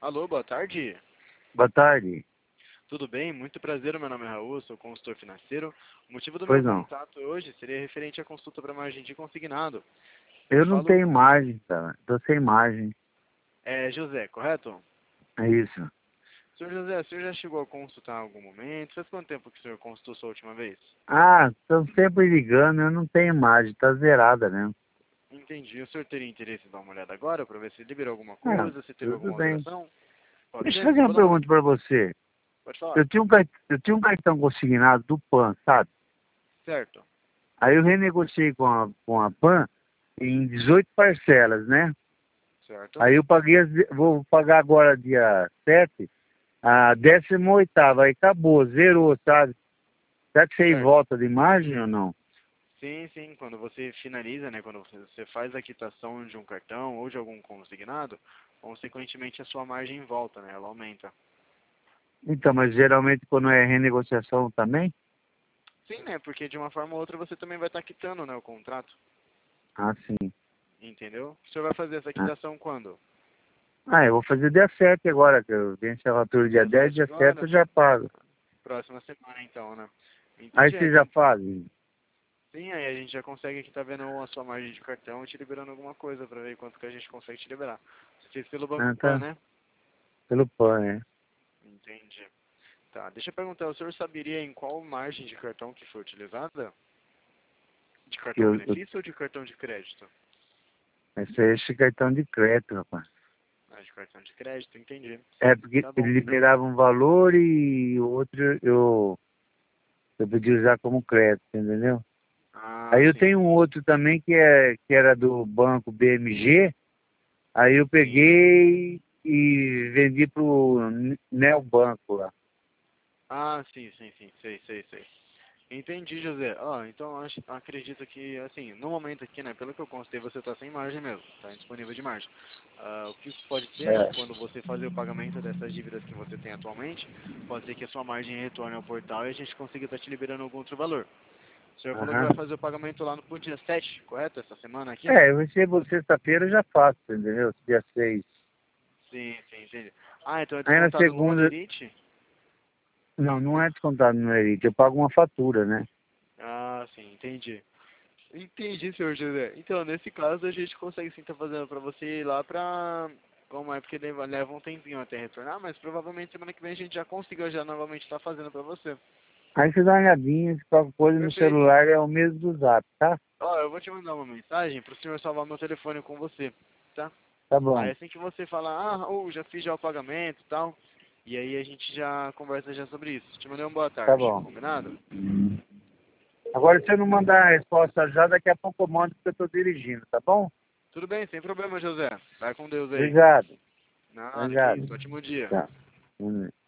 Alô, boa tarde. Boa tarde. Tudo bem? Muito prazer, meu nome é Raul, sou consultor financeiro. O motivo do meu Pois não. contato hoje seria referente à consulta para margem de consignado. Eu Eu não falo tenho com margem, cara. Tô sem margem. José, correto? É isso. Senhor José, o senhor já chegou a consultar em algum momento? Faz quanto tempo que o senhor consultou sua última vez? Ah, estão sempre ligando, eu não tenho margem, tá zerada mesmo. Entendi. O senhor teria interesse em dar uma olhada agora para ver se liberou alguma Ah, coisa, se teve tudo alguma bem. alteração? Pode Deixa eu ser? fazer Eu uma vou dar uma... pergunta pra você. Pode falar. Eu tinha um cartão consignado do PAN, sabe? Certo. Aí eu renegociei com a PAN em 18 parcelas, né? Certo. Aí eu paguei, vou pagar agora dia 7, a 18ª, aí acabou, zerou, sabe? Será que você Certo. volta de margem ou não? Sim, sim. Quando você finaliza, né, quando você faz a quitação de um cartão ou de algum consignado, consequentemente a sua margem volta, né, ela aumenta. Então, mas geralmente quando é renegociação também? Sim, né, porque de uma forma ou outra você também vai estar quitando, né, o contrato, Ah, sim. entendeu? O senhor vai fazer essa Ah, quitação quando? eu vou fazer dia 7 agora, que eu venho a fatura dia Dia 10, 7 dia 7 agora? eu já pago. Próxima semana, então, né? Aí Entendi. você já Então, fazem. sim, aí a gente já consegue aqui, tá vendo a sua margem de cartão e te liberando alguma coisa pra ver quanto que a gente consegue te liberar. Você fez pelo Banco Ah, Pan, tá. né? Pelo PAN, né? Entendi. Tá, deixa eu perguntar, o senhor saberia em qual margem de cartão que foi utilizada? De Que cartão benefício ou de cartão de crédito? esse cartão de crédito, rapaz. Ah, de cartão de crédito, entendi. É porque Tá bom. ele liberava um valor e o outro eu podia usar como crédito, entendeu? Ah, Aí eu sim, tenho um sim. outro também que era do banco BMG. Aí eu Sim. peguei e vendi pro Neobanco lá. Ah, sim, sim, sim. Sei, sei, sei. Entendi, José. Ó, então acredito que, assim, no momento aqui, né, pelo que eu constei, você está sem margem mesmo, está indisponível de margem. O que pode ser, né, É. quando você fazer o pagamento dessas dívidas que você tem atualmente, pode ser que a sua margem retorne ao portal e a gente consiga estar te liberando algum outro valor. O senhor falou que vai Aham. fazer o pagamento lá no dia 7, correto? Essa semana aqui? Eu recebo sexta-feira, eu já faço, entendeu? Dia 6. Sim, sim, entendi. Ah, então é Aí na descontado no segunda, Valerite? não, não é descontado no Elite, eu pago uma fatura, né? Ah, sim, entendi. Entendi, senhor José. Então, nesse caso, a gente consegue sim estar fazendo pra você ir lá pra... Como é, porque leva um tempinho até retornar, mas provavelmente semana que vem a gente já consiga já novamente estar fazendo pra você. Aí você dá uma olhadinha, se qualquer coisa no Perfeito. celular é o mesmo do Zap, tá? Ó, eu vou te mandar uma mensagem pro senhor salvar meu telefone com você, tá? Tá Aí bom, assim que você falar, já fiz já o pagamento e tal, e aí a gente já conversa já sobre isso. Te mandei uma boa tá tarde, bom. combinado? Agora se eu não mandar a resposta já, daqui a pouco eu mando porque eu tô dirigindo, tá bom? Tudo bem, sem problema, José. Vai com Deus aí. Obrigado, Nada, que obrigado. isso. Ótimo dia. Tá.